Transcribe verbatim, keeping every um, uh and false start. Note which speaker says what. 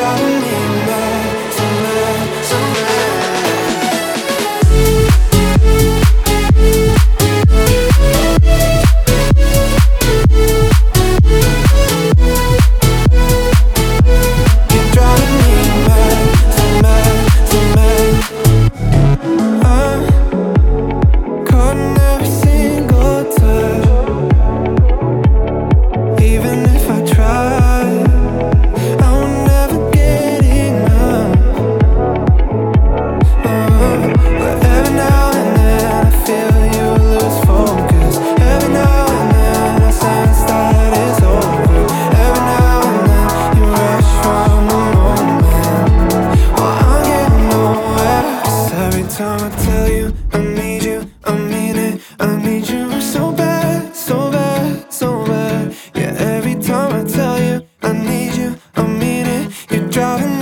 Speaker 1: driving me mad, so mad, so mad. You're driving me mad, so mad, so mad. I'm caught in every single touch. Even if I try, I will never get enough. uh, But every now and then I feel you lose focus. Every now and then I sense that it's over. Every now and then you rush from the moment. Well, I'm getting nowhere, 'cause every time I tell you I need you, I mean it. I need you so bad, so bad, so bad. Yeah, every time I tell you I need you, I mean it. You're driving